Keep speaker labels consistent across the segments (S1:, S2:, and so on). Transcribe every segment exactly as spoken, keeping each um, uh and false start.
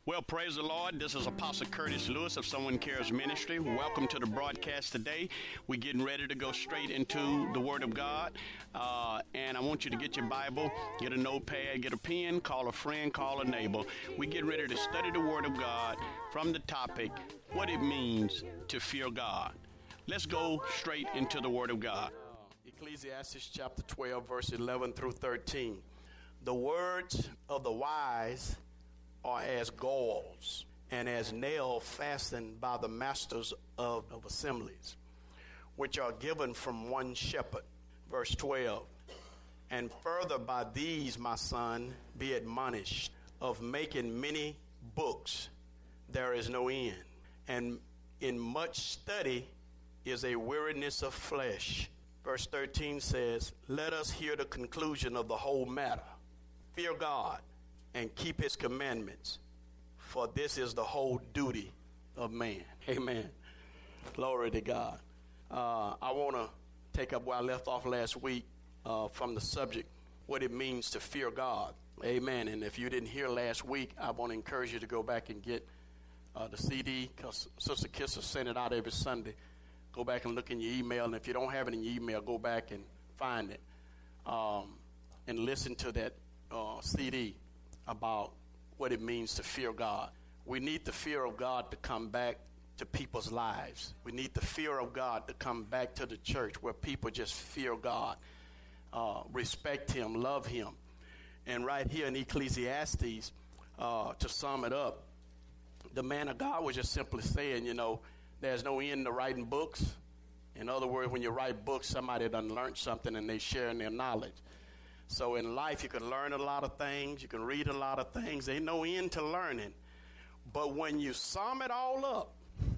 S1: Well, praise the Lord. This is Apostle Curtis Lewis of Someone Cares Ministry. Welcome to the broadcast today. We're getting ready to go straight into the Word of God. Uh, and I want you to get your Bible, get a notepad, get a pen, call a friend, call a neighbor. We get ready to study the Word of God from the topic, what it means to fear God. Let's go straight into the Word of God. Uh, Ecclesiastes chapter twelve, verse eleven through thirteen. The words of the wise are as galls, and as nails fastened by the masters of, of assemblies, which are given from one shepherd. Verse twelve. And further by these, my son, be admonished, of making many books there is no end, and in much study is a weariness of flesh. Verse thirteen says, let us hear the conclusion of the whole matter. Fear God and keep his commandments, for this is the whole duty of man. Amen. Glory to God. Uh, I want to take up where I left off last week uh, from the subject, what it means to fear God. Amen. And if you didn't hear last week, I want to encourage you to go back and get uh, the C D, because Sister Kisser sent it out every Sunday. Go back and look in your email, and if you don't have it in your email, go back and find it um, and listen to that uh, C D about what it means to fear God. We need the fear of God to come back to people's lives. We need the fear of God to come back to the church where people just fear God, uh, respect him, love him. And right here in Ecclesiastes, uh, to sum it up, the man of God was just simply saying, you know, there's no end to writing books. In other words, when you write books, somebody done learned something and they sharing their knowledge. So in life, you can learn a lot of things. You can read a lot of things. Ain't no end to learning. But when you sum it all up,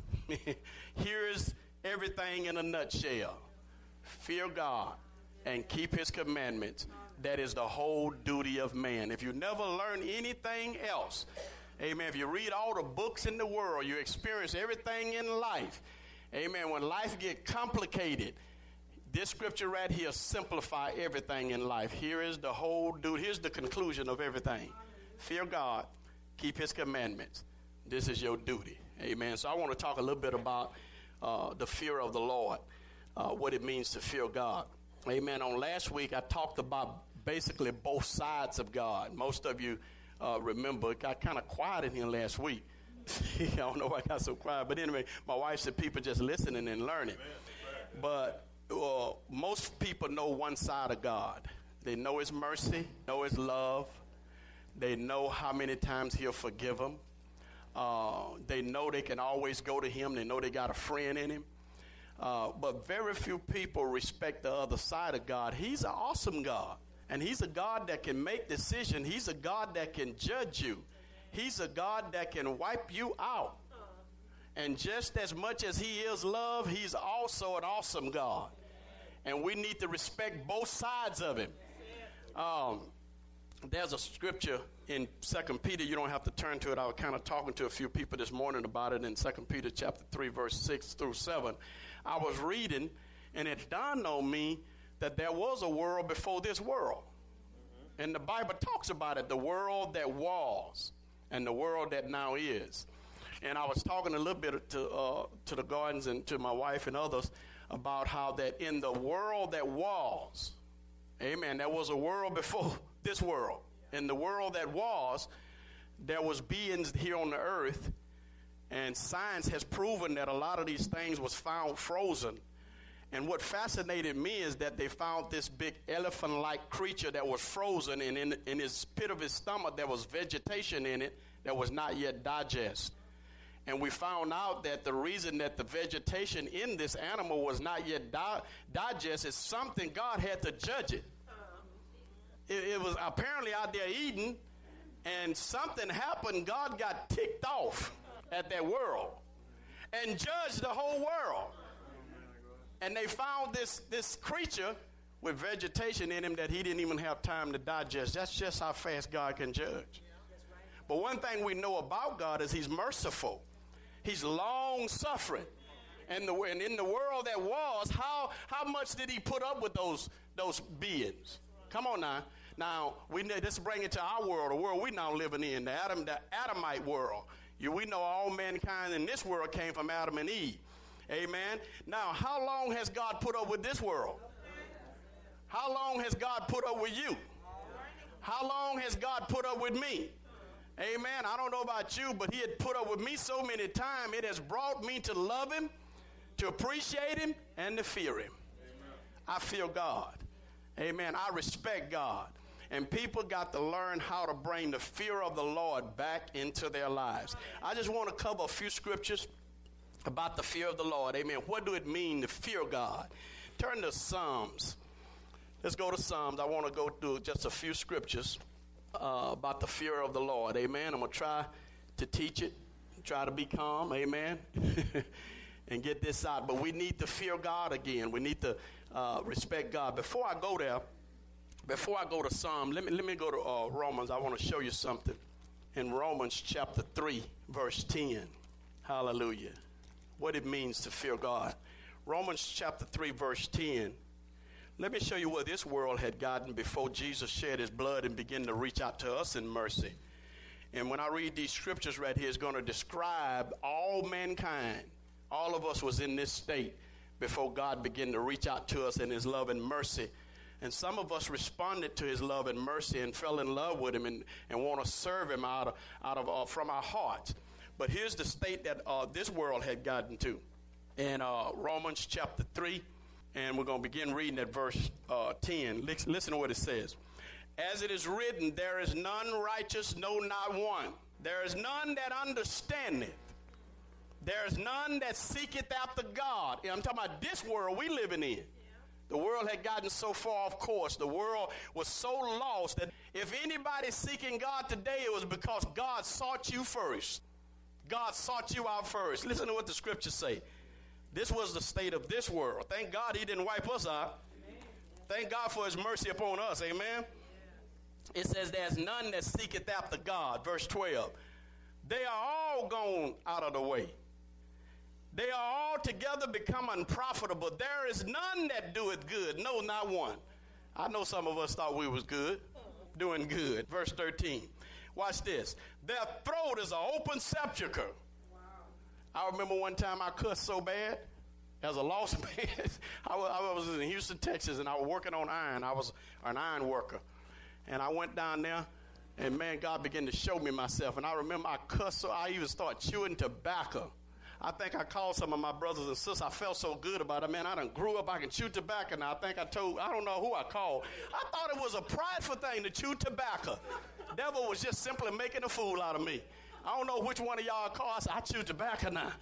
S1: here's everything in a nutshell. Fear God and keep his commandments. That is the whole duty of man. If you never learn anything else, amen, if you read all the books in the world, you experience everything in life, amen, when life get complicated, this scripture right here simplify everything in life. Here is the whole dude. Here's the conclusion of everything. Fear God, keep his commandments. This is your duty. Amen. So I want to talk a little bit about uh, the fear of the Lord, uh, what it means to fear God. Amen. On last week, I talked about basically both sides of God. Most of you uh, remember, it got kind of quiet in here last week. I don't know why I got so quiet. But anyway, my wife said people just listening and learning. But Uh, most people know one side of God. They know his mercy, know his love. They know how many times he'll forgive them. Uh, they know they can always go to him. They know they got a friend in him. Uh, but very few people respect the other side of God. He's an awesome God. And he's a God that can make decisions. He's a God that can judge you. He's a God that can wipe you out. And just as much as he is love, he's also an awesome God. And we need to respect both sides of him. Um, there's a scripture in Second Peter. You don't have to turn to it. I was kind of talking to a few people this morning about it in Second Peter chapter three, verse six through seven. I was reading, and it dawned on me that there was a world before this world. And the Bible talks about it, the world that was and the world that now is. And I was talking a little bit to uh, to the Gardens and to my wife and others about how that in the world that was, amen, there was a world before this world. In the world that was, there was beings here on the earth, and science has proven that a lot of these things was found frozen. And what fascinated me is that they found this big elephant-like creature that was frozen, and in, in his pit of his stomach there was vegetation in it that was not yet digested. And we found out that the reason that the vegetation in this animal was not yet di- digested is something God had to judge it. it. It was apparently out there eating, and something happened. God got ticked off at that world and judged the whole world. And they found this, this creature with vegetation in him that he didn't even have time to digest. That's just how fast God can judge. But one thing we know about God is he's merciful. He's long-suffering. And, the, and in the world that was, how, how much did he put up with those, those beings? Come on now. Now, we need, let's bring it to our world, the world we now living in, the Adam, the Adamite world. You, we know all mankind in this world came from Adam and Eve. Amen. Now, how long has God put up with this world? How long has God put up with you? How long has God put up with me? Amen. I don't know about you, but he had put up with me so many times, it has brought me to love him, to appreciate him, and to fear him. Amen. I fear God. Amen. I respect God. And people got to learn how to bring the fear of the Lord back into their lives. I just want to cover a few scriptures about the fear of the Lord. Amen. What do it mean to fear God? Turn to Psalms. Let's go to Psalms. I want to go through just a few scriptures uh, about the fear of the Lord. Amen. I'm going to try to teach it, try to be calm. Amen. And get this out. But we need to fear God again. We need to uh, respect God. Before I go there, before I go to Psalm, let me, let me go to uh, Romans. I want to show you something. In Romans chapter three, verse ten. Hallelujah. What it means to fear God. Romans chapter three, verse ten. Let me show you where this world had gotten before Jesus shed his blood and began to reach out to us in mercy. And when I read these scriptures right here, it's going to describe all mankind. All of us was in this state before God began to reach out to us in his love and mercy. And some of us responded to his love and mercy and fell in love with him and, and want to serve him out of, out of uh, from our hearts. But here's the state that uh, this world had gotten to. In uh, Romans chapter three, and we're going to begin reading at verse uh, ten. Listen to what it says. As it is written, there is none righteous, no, not one. There is none that understandeth. There is none that seeketh after God. And I'm talking about this world we living in. The world had gotten so far off course. The world was so lost that if anybody's seeking God today, it was because God sought you first. God sought you out first. Listen to what the scriptures say. This was the state of this world. Thank God he didn't wipe us out. Amen. Thank God for his mercy upon us. Amen. Yeah. It says there's none that seeketh after God. Verse twelve. They are all gone out of the way. They are all together become unprofitable. There is none that doeth good. No, not one. I know some of us thought we was good, doing good. Verse thirteen. Watch this. Their throat is an open sepulcher. Wow. I remember one time I cussed so bad as a lost man. I, was, I was in Houston, Texas, and I was working on iron. I was an iron worker. And I went down there, and, man, God began to show me myself. And I remember I cussed, so I even started chewing tobacco. I think I called some of my brothers and sisters. I felt so good about it. Man, I done grew up. I can chew tobacco now. I think I told, I don't know who I called. I thought it was a prideful thing to chew tobacco. Devil was just simply making a fool out of me. I don't know which one of y'all called. I said, I chew tobacco now.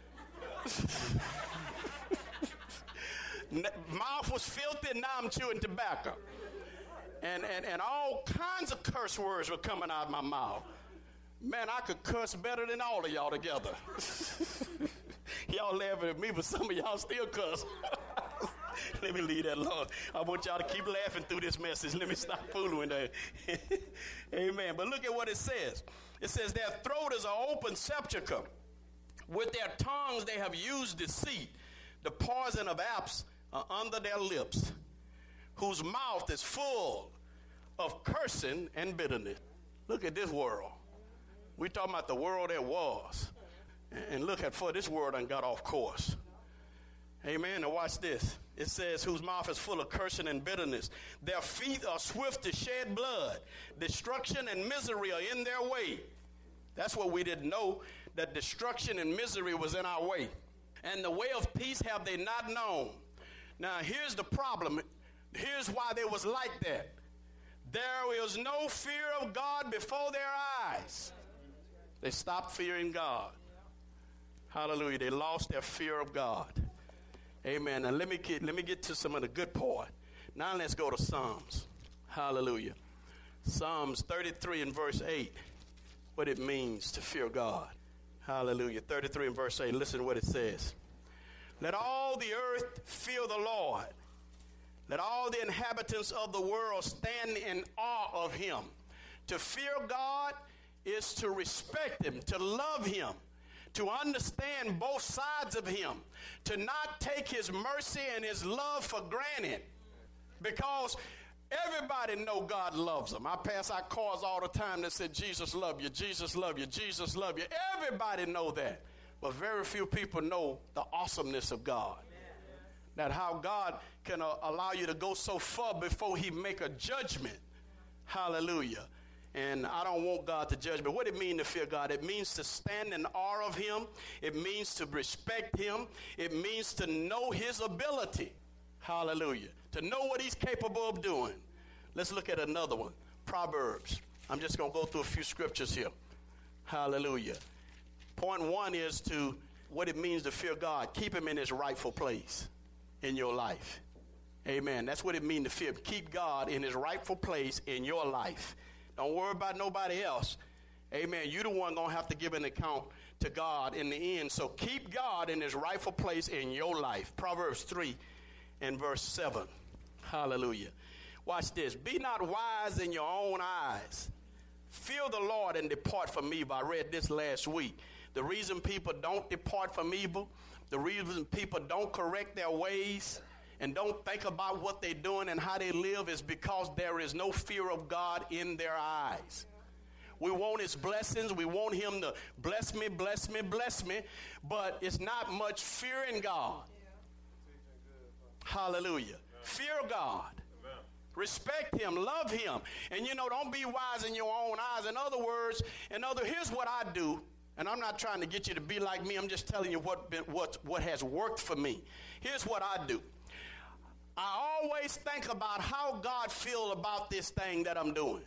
S1: Mouth was filthy, and now I'm chewing tobacco. And, and, and all kinds of curse words were coming out of my mouth. Man, I could cuss better than all of y'all together. Y'all laughing at me, but some of y'all still cuss. Let me leave that alone. I want y'all to keep laughing through this message. Let me stop fooling there. Amen. But look at what it says. It says, their throat is an open sepulcher. With their tongues they have used deceit. The poison of apes are under their lips, whose mouth is full of cursing and bitterness. Look at this world. We're talking about the world that was. And look at, for this world done got off course. Amen. Now watch this. It says, whose mouth is full of cursing and bitterness. Their feet are swift to shed blood. Destruction and misery are in their way. That's what we didn't know, that destruction and misery was in our way. And the way of peace have they not known. Now here's the problem. Here's why they was like that. There was no fear of God before their eyes. They stopped fearing God. Hallelujah. They lost their fear of God. Amen. Now let me get, let me get to some of the good part. Now let's go to Psalms. Hallelujah. Psalms thirty-three and verse eight. What it means to fear God. Hallelujah. thirty-three and verse eight. Listen to what it says. Let all the earth fear the Lord. Let all the inhabitants of the world stand in awe of him. To fear God is to respect him, to love him, to understand both sides of him, to not take his mercy and his love for granted. Because Everybody know God loves them. I pass out cars all the time that said, Jesus love you, Jesus love you, Jesus love you. Everybody know that. But very few people know the awesomeness of God. That how God can uh, allow you to go so far before he make a judgment. Hallelujah. And I don't want God to judge, but what it means to fear God? It means to stand in awe of him. It means to respect him. It means to know his ability. Hallelujah. To know what he's capable of doing. Let's look at another one. Proverbs. I'm just going to go through a few scriptures here. Hallelujah. Point one is to what it means to fear God. Keep him in his rightful place in your life. Amen. That's what it means to fear. Keep God in his rightful place in your life. Don't worry about nobody else. Amen. You're the one going to have to give an account to God in the end. So keep God in his rightful place in your life. Proverbs three and verse seven. Hallelujah. Watch this. Be not wise in your own eyes. Fear the Lord and depart from evil. I read this last week. The reason people don't depart from evil, the reason people don't correct their ways and don't think about what they're doing and how they live is because there is no fear of God in their eyes. We want his blessings. We want him to bless me, bless me, bless me. But it's not much fear in God. Hallelujah. Fear God. Respect him. Love him. And, you know, don't be wise in your own eyes. In other words, in other, here's what I do. And I'm not trying to get you to be like me. I'm just telling you what, been, what, what has worked for me. Here's what I do. I always think about how God feels about this thing that I'm doing.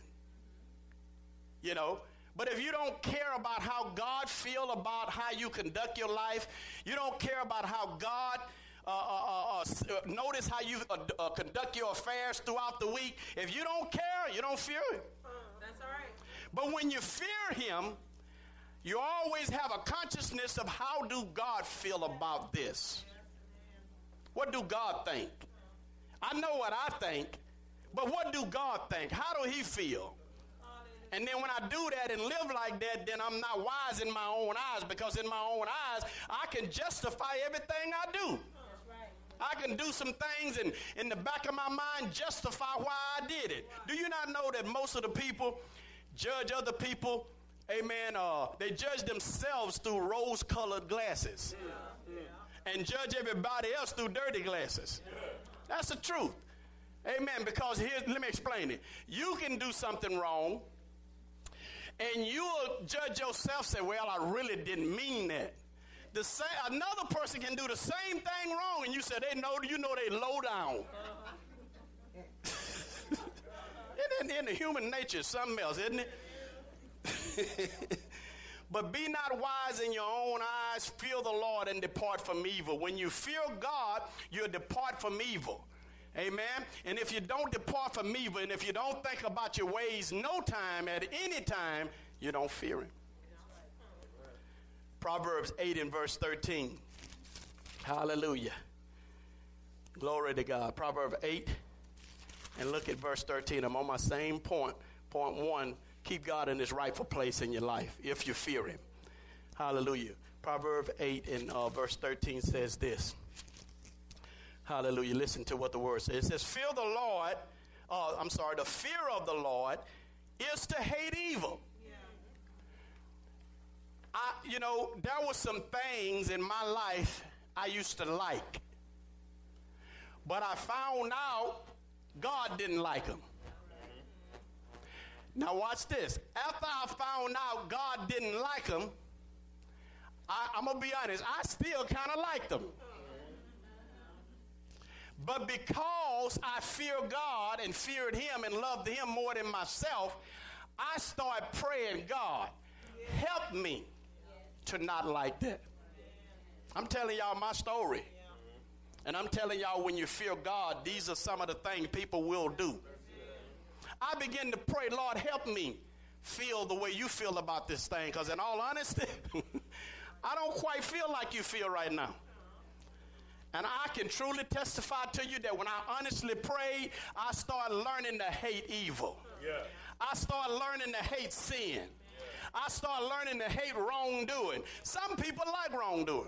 S1: You know, but if you don't care about how God feels about how you conduct your life, you don't care about how God uh, uh, uh, notice how you uh, uh, conduct your affairs throughout the week. If you don't care, you don't fear him.
S2: That's all right.
S1: But when you fear him, you always have a consciousness of how do God feel about this? What do God think? I know what I think, but what do God think? How do he feel? And then when I do that and live like that, then I'm not wise in my own eyes, because in my own eyes, I can justify everything I do. I can do some things and in the back of my mind justify why I did it. Do you not know that most of the people judge other people, amen, uh, they judge themselves through rose-colored glasses and judge everybody else through dirty glasses? That's the truth. Amen, because here, let me explain it. You can do something wrong, and you'll judge yourself, say, well, I really didn't mean that. The same, another person can do the same thing wrong, and you say, they know, you know they low down. Isn't it in the human nature something else, isn't it? But be not wise in your own eyes. Fear the Lord and depart from evil. When you fear God, you'll depart from evil. Amen. And if you don't depart from evil, and if you don't think about your ways no time, at any time, you don't fear him. Proverbs eight and verse thirteen. Hallelujah. Glory to God. Proverbs eight, and look at verse thirteen. I'm on my same point. Point one, keep God in his rightful place in your life if you fear him. Hallelujah. Proverbs eight and uh, verse thirteen says this. Hallelujah. Listen to what the word says. It says, fear the Lord. Uh, I'm sorry. The fear of the Lord is to hate evil. Yeah. I, you know, there were some things in my life I used to like. But I found out God didn't like them. Now watch this. After I found out God didn't like them, I, I'm going to be honest, I still kind of liked them. But because I fear God and feared him and loved him more than myself, I started praying, God, help me to not like that. I'm telling y'all my story. And I'm telling y'all, when you fear God, these are some of the things people will do. I begin to pray, Lord, help me feel the way you feel about this thing. Because in all honesty, I don't quite feel like you feel right now. And I can truly testify to you that when I honestly prayed, I started learning to hate evil. Yeah. I started learning to hate sin. Yeah. I started learning to hate wrongdoing. Some people like wrongdoing.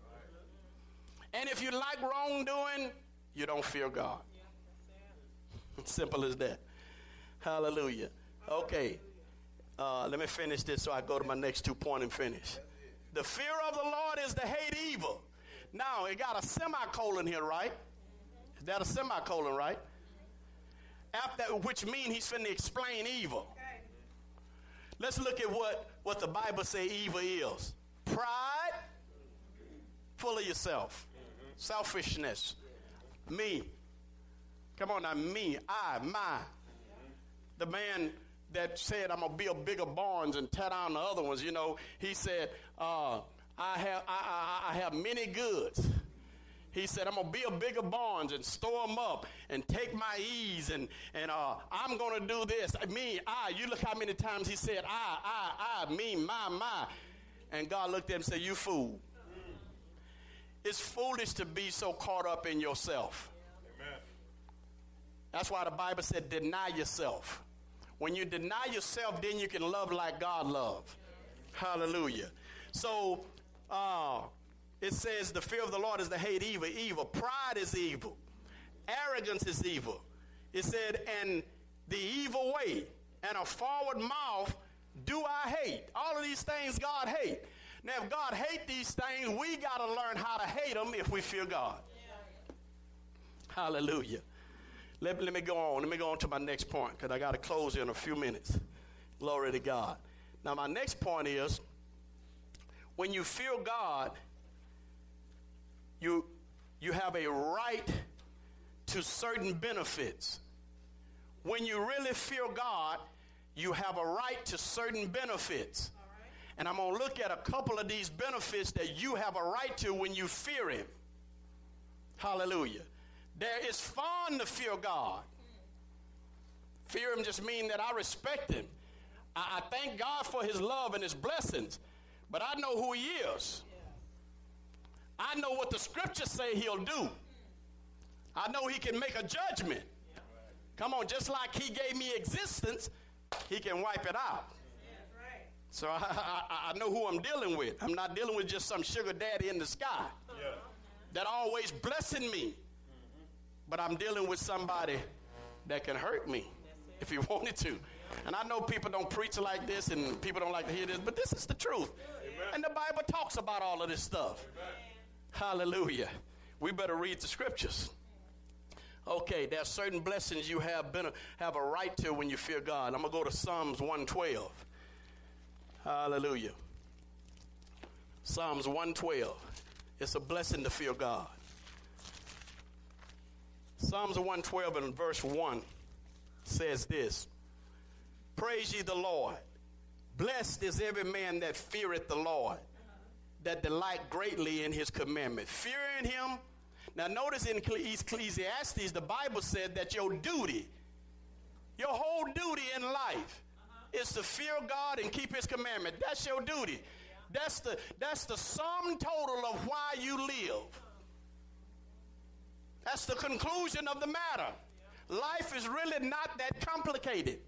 S1: And if you like wrongdoing, you don't fear God. Simple as that. Hallelujah. Okay. Uh, let me finish this so I go to my next two point and finish. The fear of the Lord is to hate evil. Now, it got a semicolon here, right? Is that a semicolon, right? After, which means he's finna explain evil. Let's look at what, what the Bible say evil is. Pride, full of yourself. Selfishness. Me. Come on now, me, I, my. The man that said, I'm going to build bigger barns and tear down the other ones, you know, he said, uh, I have I, I, I have many goods. He said, I'm going to build bigger barns and store them up and take my ease, and, and uh, I'm going to do this. Me, I. You look how many times he said, I, I, I, me, my, my. And God looked at him and said, you fool. It's foolish to be so caught up in yourself. Amen. That's why the Bible said, deny yourself. When you deny yourself, then you can love like God loves. Hallelujah. So, uh, it says the fear of the Lord is to hate evil. Evil. Pride is evil. Arrogance is evil. It said, and the evil way and a forward mouth do I hate. All of these things God hate. Now, if God hate these things, we got to learn how to hate them if we fear God. Yeah. Hallelujah. Let, let me go on. Let me go on to my next point because I got to close in a few minutes. Glory to God. Now, my next point is when you fear God, You, you have a right to certain benefits. When you really fear God, you have a right to certain benefits. Right. And I'm going to look at a couple of these benefits that you have a right to when you fear him. Hallelujah. There is fun to fear God. Fear him just means that I respect him. I, I thank God for his love and his blessings, but I know who he is. I know what the scriptures say he'll do. I know he can make a judgment. Come on, just like he gave me existence, he can wipe it out. So I, I, I know who I'm dealing with. I'm not dealing with just some sugar daddy in the sky that always blessing me. But I'm dealing with somebody that can hurt me if he wanted to. And I know people don't preach like this and people don't like to hear this, but this is the truth. Amen. And the Bible talks about all of this stuff. Amen. Hallelujah. We better read the scriptures. Okay, there are certain blessings you have been have a right to when you fear God. I'm going to go to Psalms one twelve. Hallelujah. Psalms one twelve. It's a blessing to fear God. Psalms one twelve and verse one says this. Praise ye the Lord. Blessed is every man that feareth the Lord, that delight greatly in his commandment. Fearing him. Now notice in Ecclesiastes, the Bible said that your duty, your whole duty in life uh-huh. is to fear God and keep his commandment. That's your duty. Yeah. That's the, that's the sum total of why you live. That's the conclusion of the matter. Yeah. Life is really not that complicated.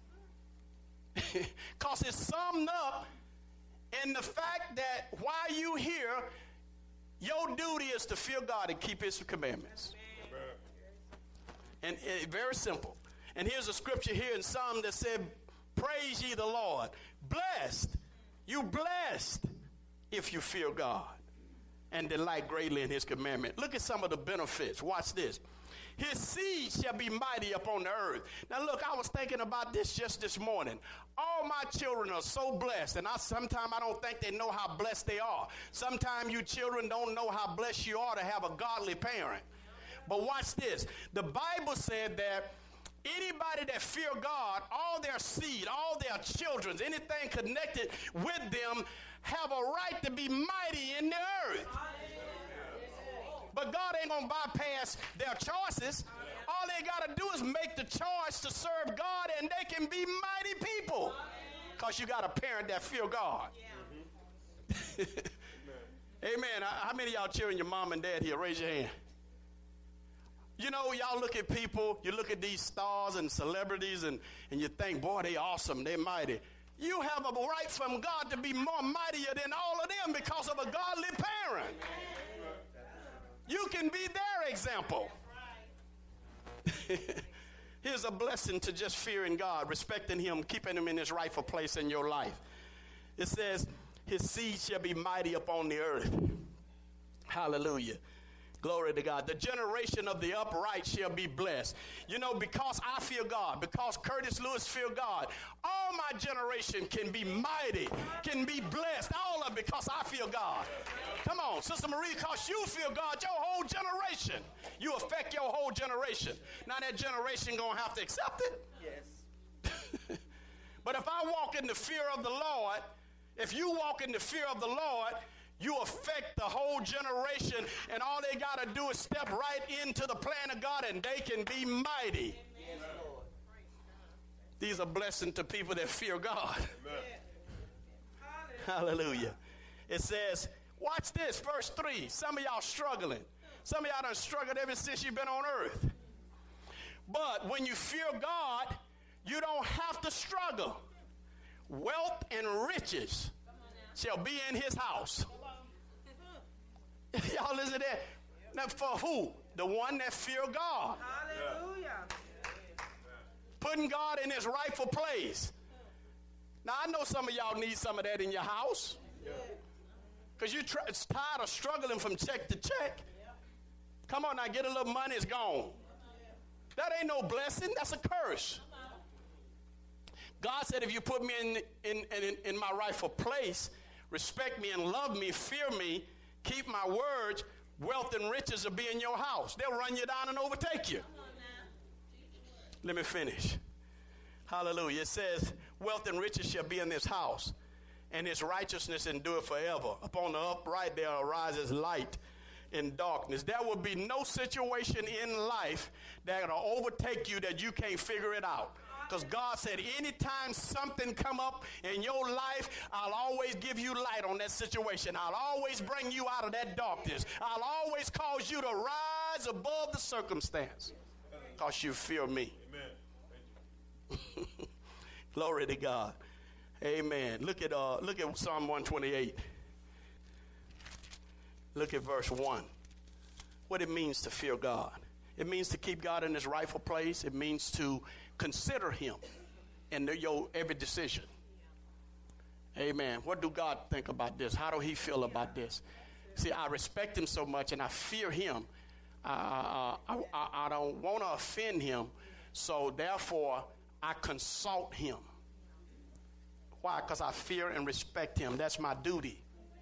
S1: Because it's summed up in the fact that while you here, your duty is to fear God and keep his commandments. And it, very simple. And here's a scripture here in Psalm that said, praise ye the Lord. Blessed, you blessed if you fear God and delight greatly in his commandment. Look at some of the benefits. Watch this. His seed shall be mighty upon the earth. Now look, I was thinking about this just this morning. All my children are so blessed, and I sometimes I don't think they know how blessed they are. Sometimes you children don't know how blessed you are to have a godly parent. But watch this. The Bible said that anybody that fear God, all their seed, all their children, anything connected with them, have a right to be mighty in the earth. But God ain't going to bypass their choices. All they got to do is make the choice to serve God, and they can be mighty people. Because you got a parent that fear God. Yeah. Amen. How many of y'all cheering your mom and dad here? Raise your hand. You know, y'all look at people, you look at these stars and celebrities, and, and you think, boy, they awesome, they mighty. You have a right from God to be more mightier than all of them because of a godly parent. You can be their example. Here's a blessing to just fearing God, respecting him, keeping him in his rightful place in your life. It says, his seed shall be mighty upon the earth. Hallelujah. Glory to God. The generation of the upright shall be blessed. You know, because I fear God, because Curtis Lewis fear God, all my generation can be mighty, can be blessed. All of it because I fear God. Come on, Sister Marie, because you fear God, your whole generation. You affect your whole generation. Now that generation going to have to accept it. Yes. But if I walk in the fear of the Lord, if you walk in the fear of the Lord, you affect the whole generation, and all they got to do is step right into the plan of God, and they can be mighty. Yes, Lord. These are blessings to people that fear God. Amen. Hallelujah. It says, watch this, verse three. Some of y'all struggling. Some of y'all done struggled ever since you've been on earth. But when you fear God, you don't have to struggle. Wealth and riches shall be in his house. Y'all listen to that. Now for who? The one that fear God. Hallelujah. Putting God in his rightful place. Now I know some of y'all need some of that in your house. Because you're try- tired of struggling from check to check. Come on now, get a little money, it's gone. That ain't no blessing, that's a curse. God said if you put me in, in, in, in my rightful place, respect me and love me, fear me, keep my words, wealth and riches will be in your house. They'll run you down and overtake you. Let me finish. Hallelujah. It says, wealth and riches shall be in this house, and his righteousness endure forever. Upon the upright there arises light in darkness. There will be no situation in life that will overtake you that you can't figure it out. Because God said, anytime something come up in your life, I'll always give you light on that situation. I'll always bring you out of that darkness. I'll always cause you to rise above the circumstance because you fear me. Amen. Glory to God. Amen. Look at uh, look at Psalm one twenty-eight. Look at verse one. What it means to fear God. It means to keep God in his rightful place. It means to consider him in your every decision. Amen. What do God think about this? How do he feel about this? See, I respect him so much and I fear him. Uh, I, I, I don't want to offend him, so therefore I consult him. Why? Because I fear and respect him. That's my duty.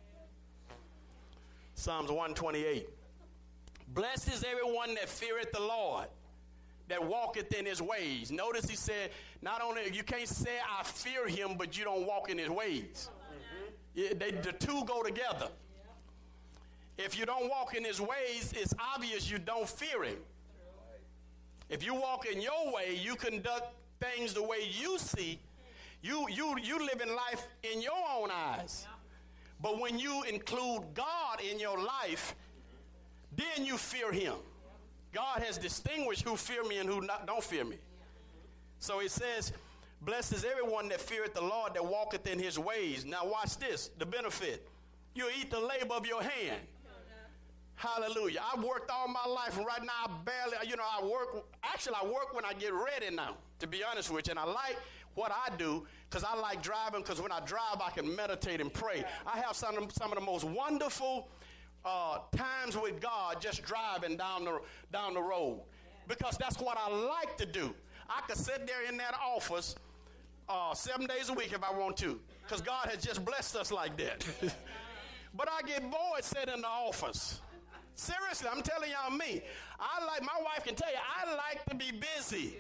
S1: Psalms one twenty-eight. Blessed is everyone that feareth the Lord, that walketh in his ways. Notice he said, not only, you can't say I fear him, but you don't walk in his ways. Mm-hmm. Yeah, they, the two go together. If you don't walk in his ways, it's obvious you don't fear him. If you walk in your way, you conduct things the way you see, you, you, you live in life in your own eyes. But when you include God in your life, then you fear him. God has distinguished who fear me and who not, don't fear me. So it says, blessed is everyone that feareth the Lord, that walketh in his ways. Now watch this, the benefit. You'll eat the labor of your hand. Hallelujah. I've worked all my life, and right now I barely, you know, I work, actually I work when I get ready now, to be honest with you. And I like what I do because I like driving, because when I drive I can meditate and pray. I have some of, some of the most wonderful Uh, times with God just driving down the down the road, because that's what I like to do. I could sit there in that office uh, seven days a week if I want to, because God has just blessed us like that. But I get bored sitting in the office. Seriously, I'm telling y'all me. I like, my wife can tell you, I like to be busy.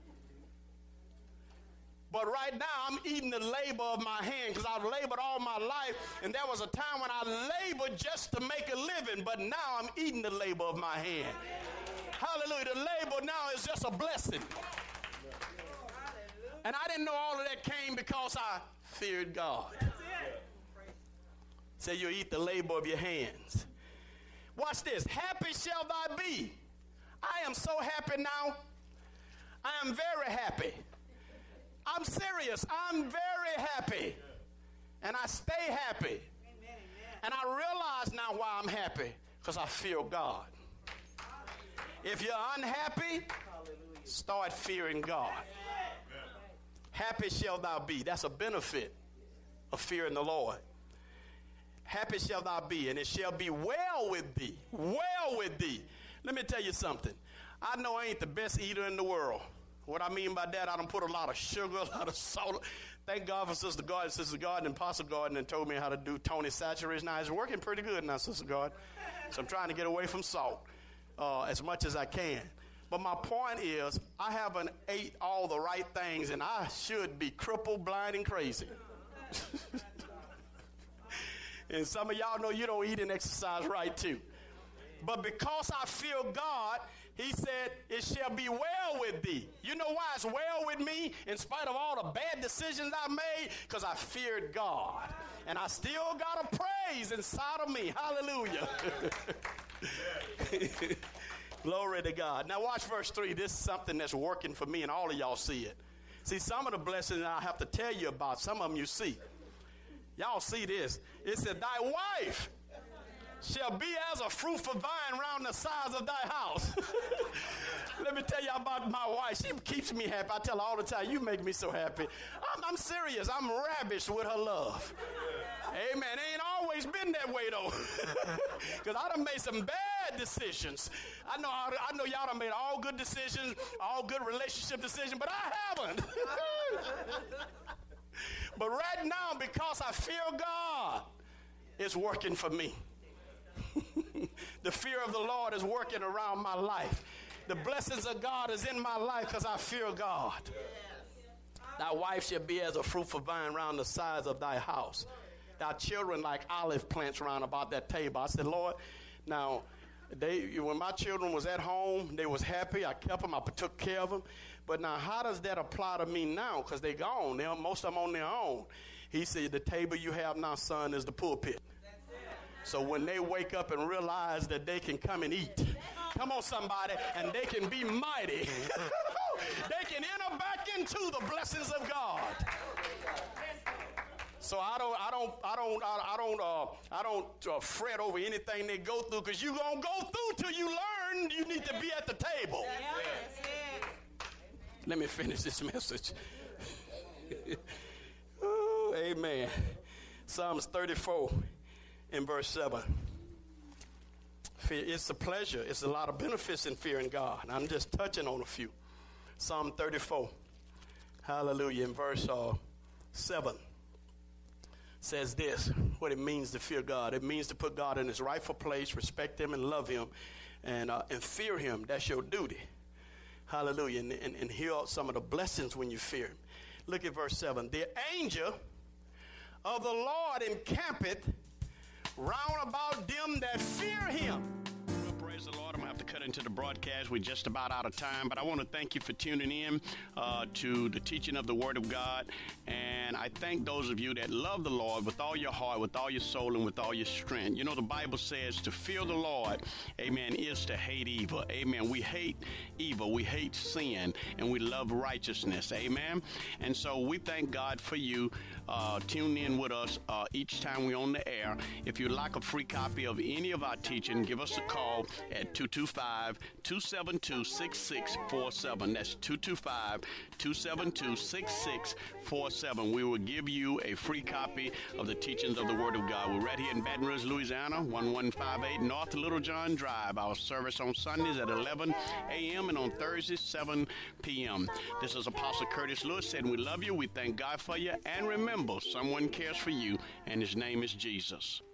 S1: But right now, I'm eating the labor of my hand, because I've labored all my life, and there was a time when I labored just to make a living, but now I'm eating the labor of my hand. Hallelujah. The labor now is just a blessing. And I didn't know all of that came because I feared God. Say, you eat the labor of your hands. Watch this. Happy shall thy be. I am so happy now. I am very happy. I'm serious. I'm very happy. And I stay happy. Amen, amen. And I realize now why I'm happy. Because I fear God. If you're unhappy, Start fearing God. Happy shall thou be. That's a benefit of fearing the Lord. Happy shall thou be, and it shall be well with thee. Well with thee. Let me tell you something. I know I ain't the best eater in the world. What I mean by that, I don't put a lot of sugar, a lot of salt. Thank God for Sister Garden. Sister Garden and Apostle Garden and told me how to do Tony Saturated. Now, it's working pretty good now, Sister Garden. So I'm trying to get away from salt uh, as much as I can. But my point is, I haven't ate all the right things, and I should be crippled, blind, and crazy. And some of y'all know you don't eat and exercise right, too. But because I fear God, he said, it shall be well with thee. You know why it's well with me in spite of all the bad decisions I made? Because I feared God. And I still got a praise inside of me. Hallelujah. Glory to God. Now watch verse three. This is something that's working for me, and all of y'all see it. See, some of the blessings I have to tell you about, some of them you see. Y'all see this. It said, thy wife shall be as a fruitful vine round the sides of thy house. Let me tell you about my wife. She keeps me happy. I tell her all the time, you make me so happy. I'm, I'm serious. I'm ravished with her love. Amen. It ain't always been that way, though. Because I done made some bad decisions. I know, I know y'all done made all good decisions, all good relationship decisions, but I haven't. But right now, because I fear God, it's working for me. The fear of the Lord is working around my life. The blessings of God is in my life because I fear God. Thy wife shall be as a fruitful vine round the sides of thy house. Thy children like olive plants round about that table. I said, Lord, now, they when my children was at home, they was happy. I kept them. I took care of them. But now, how does that apply to me now? Because they gone. They're, most of them on their own. He said, the table you have now, son, is the pulpit. So when they wake up and realize that they can come and eat, come on somebody, and they can be mighty, they can enter back into the blessings of God. So I don't, I don't, I don't, I don't, uh, I don't uh, fret over anything they go through, because you're gonna go through till you learn you need to be at the table. Let me finish this message. Ooh, amen. Psalms thirty-four. In verse seven, fear, it's a pleasure. It's a lot of benefits in fearing God. I'm just touching on a few. Psalm thirty-four, hallelujah, in verse uh, seven, says this, what it means to fear God. It means to put God in his rightful place, respect him and love him, and, uh, and fear him. That's your duty. Hallelujah. And, and, and hear some of the blessings when you fear him. Look at verse seven. The angel of the Lord encampeth round about them that fear him. Well, praise the Lord. I'm going to have to cut into the broadcast. We're just about out of time, but I want to thank you for tuning in uh, to the teaching of the Word of God. And I thank those of you that love the Lord with all your heart, with all your soul, and with all your strength. You know, the Bible says to fear the Lord, amen, is to hate evil. Amen. We hate evil. We hate sin, and we love righteousness. Amen. And so we thank God for you uh, tuning in with us uh, each time we're on the air. If you'd like a free copy of any of our teaching, give us a call at two two five, two seven two, six six four seven. That's two two five, two seven two, six six four seven. We will give you a free copy of the teachings of the Word of God. We're right here in Baton Rouge, Louisiana, one one five eight North Little John Drive. Our service on Sundays at eleven a.m. and on Thursdays, seven p.m. This is Apostle Curtis Lewis, and we love you. We thank God for you. And remember, someone cares for you, and his name is Jesus.